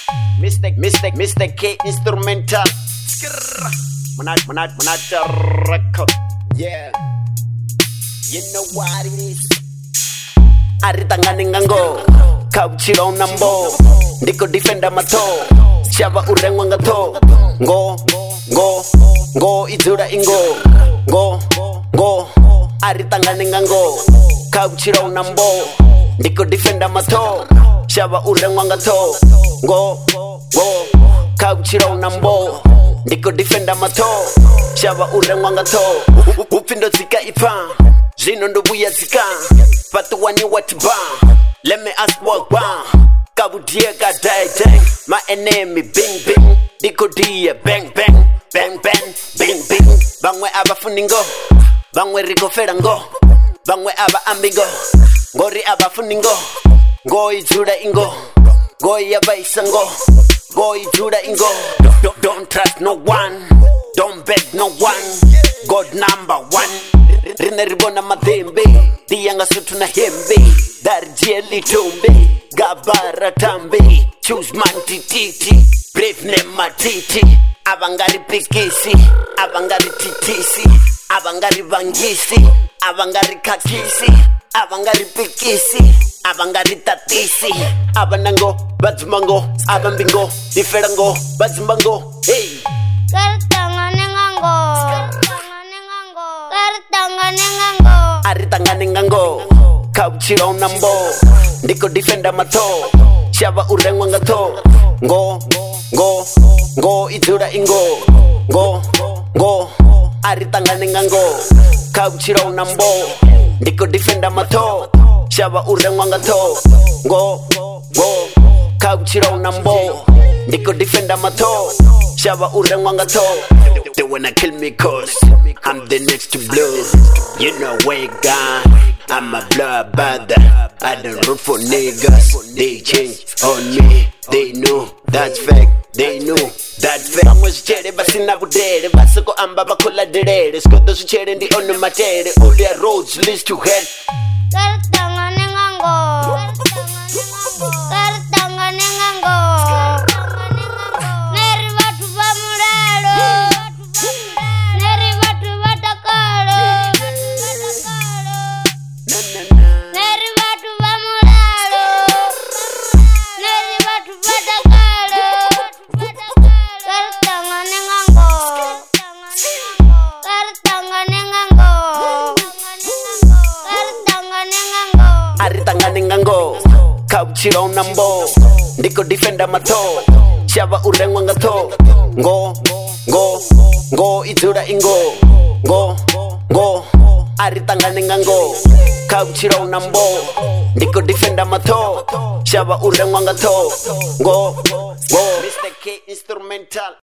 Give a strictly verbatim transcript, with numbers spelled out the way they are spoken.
Mistake, mistake, mistake K instrumental. Manat, manat, manat record. Yeah. You know what it is. Aritangani ngango. Kauchiro nambo. Ndiko defender mato. Chava urengwa ngato. Ngo, ngo, ngo izura ingo. Ngo, ngo. Aritangani ngango. Kauchiro nambo. Ndiko defender mato. Chava urengwa ngato. Ngo, ngo. Kauchiro nambo. Ndiko defender mato. Chava urengwa ngato. Upindo zika ipa. Zino ndo buya zika. Patu wani watiba. Let me ask what ba. Kabu dia ka die dang. My enemy bing bing. Diko dia bang bang. Bang bang. Bing bing. Bangwe aba funingo. Bangwe rigo ferango. Bangwe aba ambigo. Ngori aba funingo. Ngoi juda ingo. Ngoi aba isango. Ngoi juda ingo. Don't, don't trust no one. Don't bet no one. God number one. Rina ribona madembe. Diyanga sutu na hembe. Dari jeli tumbe. Gabara tambe. Choose man tititi. Brave name matiti. Abangari pikisi. Abangari titisi. Abangari bangisi. Abangari kakisi. Abangari pikisi. Abangari tatisi. Abanango. Bazumango. Abambingo. Diferango. Bazumango. Hey. Kartangane ngango. Kartangane ngango. Kartangane ngango. Aritangane ngango. Kauchiro nambo. Ndiko defender mato. Chava urengwa ngato. Ngo, ngo, ngo izura ingo. Ngo, ngo. Aritangane ngango. Kauchiro nambo. Ndiko defender mato. Chava urengwa ngato. Ngo, ngo. Kauchiro nambo. Ndiko defender mato. Chava urengwa ngato. They wanna kill me cause I'm the next to blow. You know where you gone. I'm a blood brother. I don't root for niggas. They change on me. They know that's fact. They know that's fact. I'm was chere basi na budere. Basako amba bakola derere. Skoto su chere ndi onu matere. All their roads leads to hell. Kartangane ngango. Kartangane ngango. Neri watu wa mulalo. Neri watu watakalo. Neri watu wa mulalo. Neri watu watakalo. Kartangane ngango. Kartangane ngango. Kartangane ngango. Aritangane ngango. Kauchiro nambo. Ndiko defender mato. Chava urengwa ngato. Ngo, ngo, ngo izura ingo. Ngo, ngo. Aritangane ngango. Kauchiro nambo. Ndiko defender mato. Chava urengwa ngato. Ngo, ngo. Mister K instrumental.